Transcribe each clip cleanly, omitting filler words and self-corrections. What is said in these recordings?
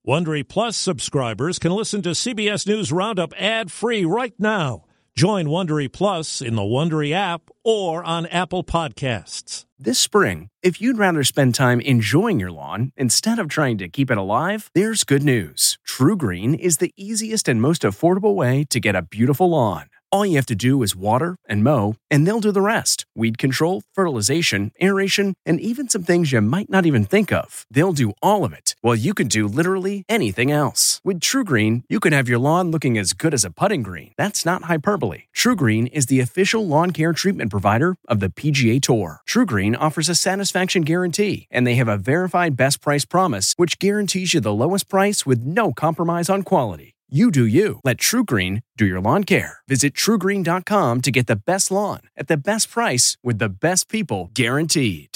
Wondery Plus subscribers can listen to CBS News Roundup ad-free right now. Join Wondery Plus in the Wondery app or on Apple Podcasts. This spring, if you'd rather spend time enjoying your lawn instead of trying to keep it alive, there's good news. True Green is the easiest and most affordable way to get a beautiful lawn. All you have to do is water and mow, and they'll do the rest. Weed control, fertilization, aeration, and even some things you might not even think of. They'll do all of it, while you can do literally anything else. With True Green, you can have your lawn looking as good as a putting green. That's not hyperbole. True Green is the official lawn care treatment provider of the PGA Tour. True Green offers a satisfaction guarantee, and they have a verified best price promise, which guarantees you the lowest price with no compromise on quality. You do you. Let True Green do your lawn care. Visit TrueGreen.com to get the best lawn at the best price with the best people guaranteed.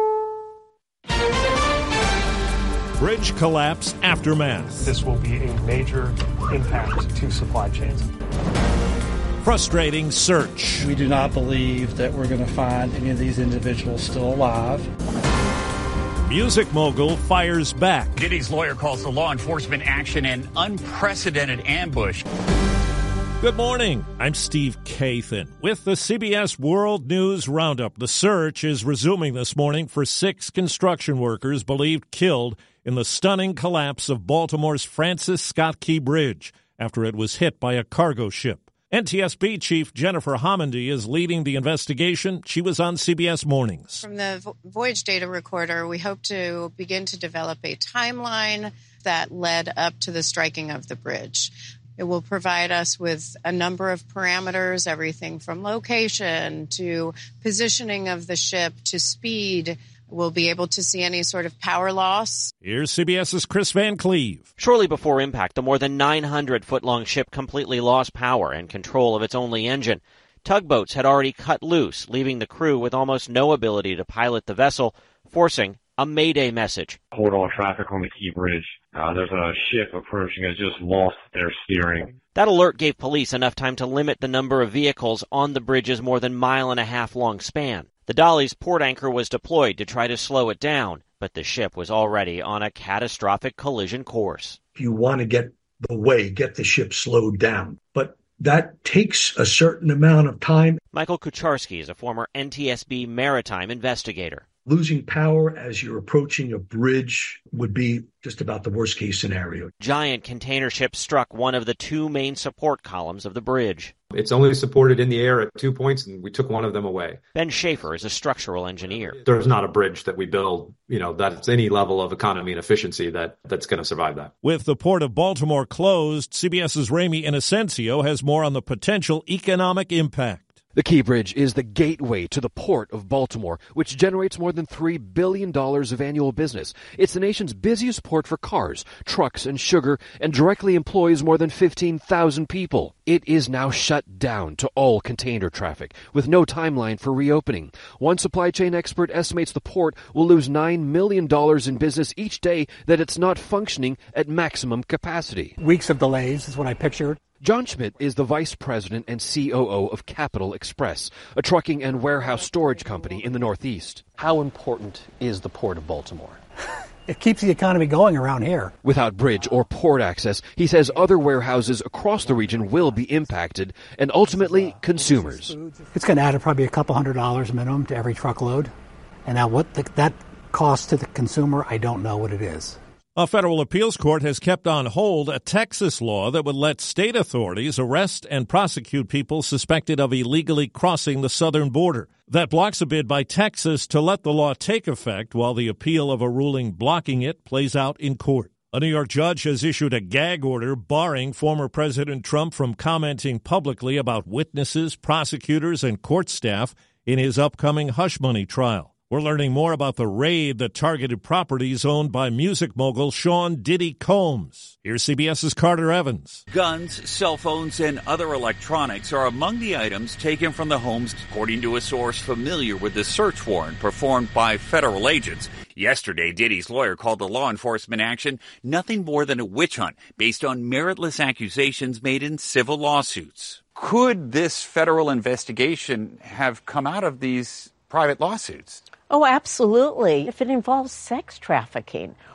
Bridge collapse aftermath. This will be a major impact to supply chains. Frustrating search. We do not believe that we're going to find any of these individuals still alive. Music mogul fires back. Diddy's lawyer calls the law enforcement action an unprecedented ambush. Good morning. I'm Steve Kathan with the CBS World News Roundup. The search is resuming this morning for 6 construction workers believed killed in the stunning collapse of Baltimore's Francis Scott Key Bridge after it was hit by a cargo ship. NTSB Chief Jennifer Homendy is leading the investigation. She was on CBS Mornings. From the Voyage Data Recorder, we hope to begin to develop a timeline that led up to the striking of the bridge. It will provide us with a number of parameters, everything from location to positioning of the ship to speed. We'll be able to see any sort of power loss. Here's CBS's Chris Van Cleve. Shortly before impact, the more than 900-foot-long ship completely lost power and control of its only engine. Tugboats had already cut loose, leaving the crew with almost no ability to pilot the vessel, forcing a mayday message. Hold all traffic on the Key Bridge. There's a ship approaching. Has just lost their steering. That alert gave police enough time to limit the number of vehicles on the bridge's more than mile-and-a-half-long span. The Dolly's port anchor was deployed to try to slow it down, but the ship was already on a catastrophic collision course. If you want to get the ship slowed down, but that takes a certain amount of time. Michael Kucharski is a former NTSB maritime investigator. Losing power as you're approaching a bridge would be just about the worst case scenario. Giant container ships struck one of the 2 main support columns of the bridge. It's only supported in the air at 2 points, and we took one of them away. Ben Schaefer is a structural engineer. There's not a bridge that we build, that's any level of economy and efficiency that's going to survive that. With the Port of Baltimore closed, CBS's Ramy Inocencio has more on the potential economic impact. The Key Bridge is the gateway to the Port of Baltimore, which generates more than $3 billion of annual business. It's the nation's busiest port for cars, trucks, and sugar, and directly employs more than 15,000 people. It is now shut down to all container traffic, with no timeline for reopening. One supply chain expert estimates the port will lose $9 million in business each day that it's not functioning at maximum capacity. Weeks of delays is what I pictured. John Schmidt is the vice president and COO of Capital Express, a trucking and warehouse storage company in the Northeast. How important is the Port of Baltimore? It keeps the economy going around here. Without bridge or port access, he says other warehouses across the region will be impacted, and ultimately consumers. It's going to add probably $200 minimum to every truckload. And now what that costs to the consumer, I don't know what it is. A federal appeals court has kept on hold a Texas law that would let state authorities arrest and prosecute people suspected of illegally crossing the southern border. That blocks a bid by Texas to let the law take effect while the appeal of a ruling blocking it plays out in court. A New York judge has issued a gag order barring former President Trump from commenting publicly about witnesses, prosecutors, and court staff in his upcoming hush money trial. We're learning more about the raid that targeted properties owned by music mogul Sean Diddy Combs. Here's CBS's Carter Evans. Guns, cell phones, and other electronics are among the items taken from the homes, according to a source familiar with the search warrant performed by federal agents. Yesterday, Diddy's lawyer called the law enforcement action nothing more than a witch hunt based on meritless accusations made in civil lawsuits. Could this federal investigation have come out of these private lawsuits? Oh, absolutely. If it involves sex trafficking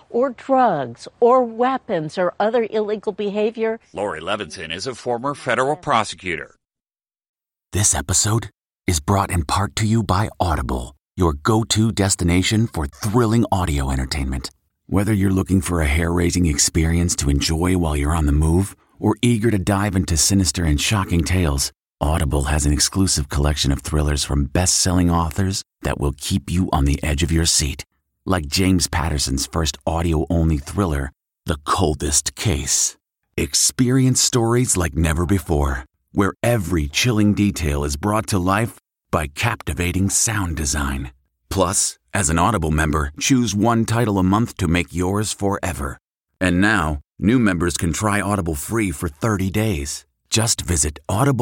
or drugs or weapons or other illegal behavior. Lori Levinson is a former federal prosecutor. This episode is brought in part to you by Audible, your go-to destination for thrilling audio entertainment. Whether you're looking for a hair-raising experience to enjoy while you're on the move or eager to dive into sinister and shocking tales, Audible has an exclusive collection of thrillers from best-selling authors that will keep you on the edge of your seat. Like James Patterson's first audio-only thriller, The Coldest Case. Experience stories like never before, where every chilling detail is brought to life by captivating sound design. Plus, as an Audible member, choose one title a month to make yours forever. And now, new members can try Audible free for 30 days. Just visit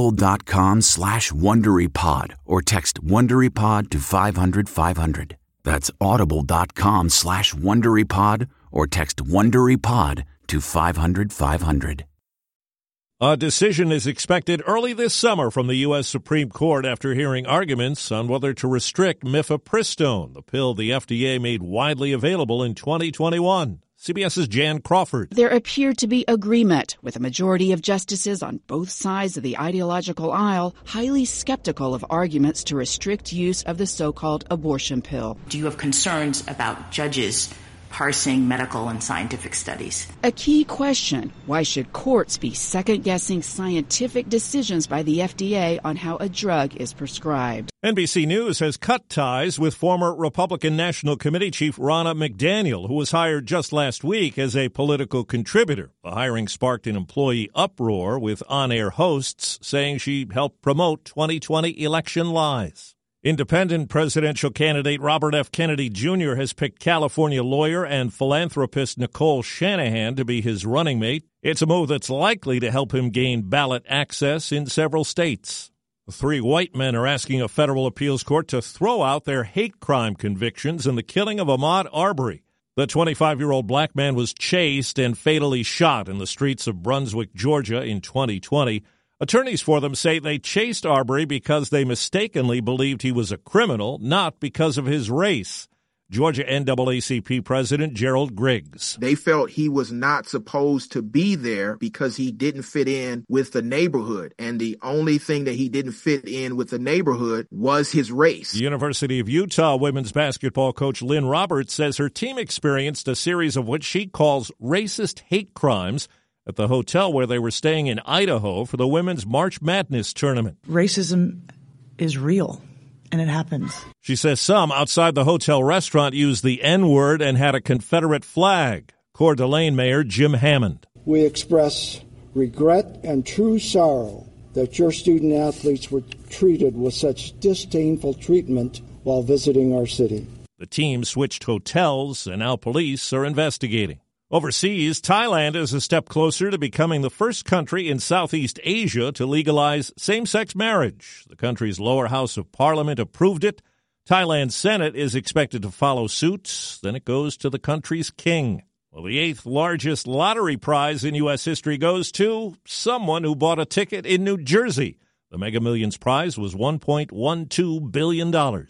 audible.com/WonderyPod or text WonderyPod to 500-500. That's audible.com/WonderyPod or text WonderyPod to 500-500. A decision is expected early this summer from the U.S. Supreme Court after hearing arguments on whether to restrict mifepristone, the pill the FDA made widely available in 2021. CBS's Jan Crawford. There appeared to be agreement, with a majority of justices on both sides of the ideological aisle highly skeptical of arguments to restrict use of the so-called abortion pill. Do you have concerns about judges parsing medical and scientific studies? A key question: why should courts be second-guessing scientific decisions by the FDA on how a drug is prescribed? NBC News has cut ties with former Republican National Committee Chief Ronna McDaniel, who was hired just last week as a political contributor. The hiring sparked an employee uproar, with on-air hosts saying she helped promote 2020 election lies. Independent presidential candidate Robert F. Kennedy Jr. has picked California lawyer and philanthropist Nicole Shanahan to be his running mate. It's a move that's likely to help him gain ballot access in several states. 3 white men are asking a federal appeals court to throw out their hate crime convictions in the killing of Ahmaud Arbery. The 25-year-old black man was chased and fatally shot in the streets of Brunswick, Georgia in 2020. Attorneys for them say they chased Arbery because they mistakenly believed he was a criminal, not because of his race. Georgia NAACP President Gerald Griggs. They felt he was not supposed to be there because he didn't fit in with the neighborhood. And the only thing that he didn't fit in with the neighborhood was his race. The University of Utah women's basketball coach Lynn Roberts says her team experienced a series of what she calls racist hate crimes at the hotel where they were staying in Idaho for the Women's March Madness tournament. Racism is real, and it happens. She says some outside the hotel restaurant used the N-word and had a Confederate flag. Coeur d'Alene Mayor Jim Hammond. We express regret and true sorrow that your student-athletes were treated with such disdainful treatment while visiting our city. The team switched hotels, and now police are investigating. Overseas, Thailand is a step closer to becoming the first country in Southeast Asia to legalize same-sex marriage. The country's lower house of parliament approved it. Thailand's Senate is expected to follow suit. Then it goes to the country's king. Well, the 8th largest lottery prize in U.S. history goes to someone who bought a ticket in New Jersey. The Mega Millions prize was $1.12 billion.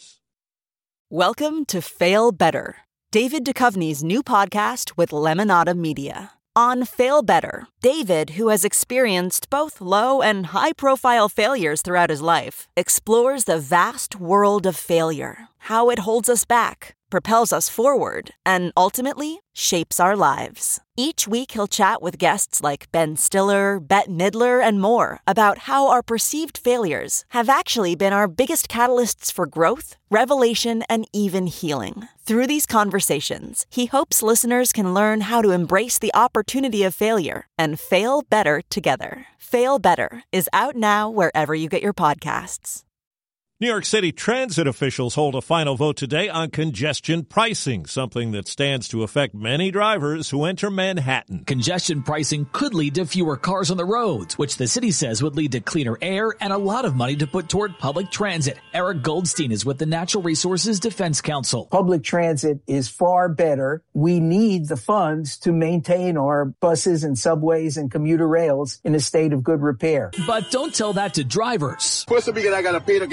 Welcome to Fail Better, David Duchovny's new podcast with Lemonada Media. On Fail Better, David, who has experienced both low and high-profile failures throughout his life, explores the vast world of failure, how it holds us back, propels us forward, and ultimately shapes our lives. Each week he'll chat with guests like Ben Stiller, Bette Midler, and more about how our perceived failures have actually been our biggest catalysts for growth, revelation, and even healing. Through these conversations, he hopes listeners can learn how to embrace the opportunity of failure and fail better together. Fail Better is out now wherever you get your podcasts. New York City transit officials hold a final vote today on congestion pricing, something that stands to affect many drivers who enter Manhattan. Congestion pricing could lead to fewer cars on the roads, which the city says would lead to cleaner air and a lot of money to put toward public transit. Eric Goldstein is with the Natural Resources Defense Council. Public transit is far better. We need the funds to maintain our buses and subways and commuter rails in a state of good repair. But don't tell that to drivers. Supposed to be that I got to pay to get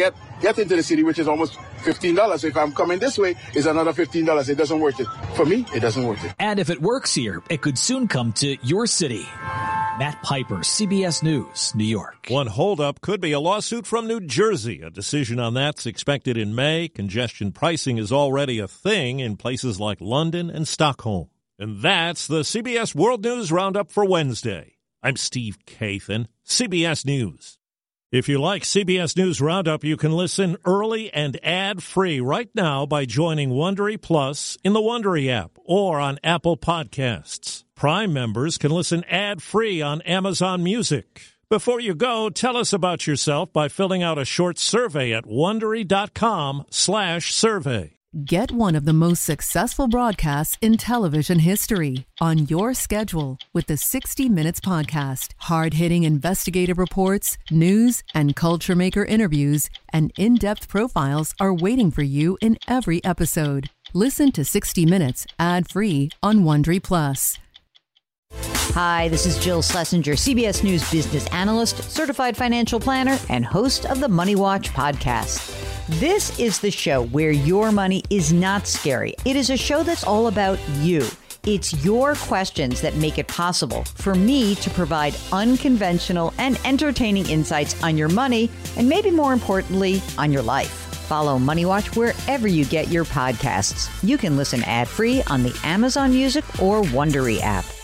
get into the city, which is almost $15. So if I'm coming this way, it's another $15. It doesn't worth it. For me, it doesn't worth it. And if it works here, it could soon come to your city. Matt Piper, CBS News, New York. One holdup could be a lawsuit from New Jersey. A decision on that's expected in May. Congestion pricing is already a thing in places like London and Stockholm. And that's the CBS World News Roundup for Wednesday. I'm Steve Kathan, CBS News. If you like CBS News Roundup, you can listen early and ad-free right now by joining Wondery Plus in the Wondery app or on Apple Podcasts. Prime members can listen ad-free on Amazon Music. Before you go, tell us about yourself by filling out a short survey at Wondery.com/survey. Get one of the most successful broadcasts in television history on your schedule with the 60 Minutes podcast. Hard-hitting investigative reports, news, and culture maker interviews, and in-depth profiles are waiting for you in every episode. Listen to 60 Minutes ad-free on Wondery Plus. Hi, this is Jill Schlesinger, CBS News business analyst, certified financial planner, and host of the Money Watch podcast. This is the show where your money is not scary. It is a show that's all about you. It's your questions that make it possible for me to provide unconventional and entertaining insights on your money, and maybe more importantly, on your life. Follow Money Watch wherever you get your podcasts. You can listen ad-free on the Amazon Music or Wondery app.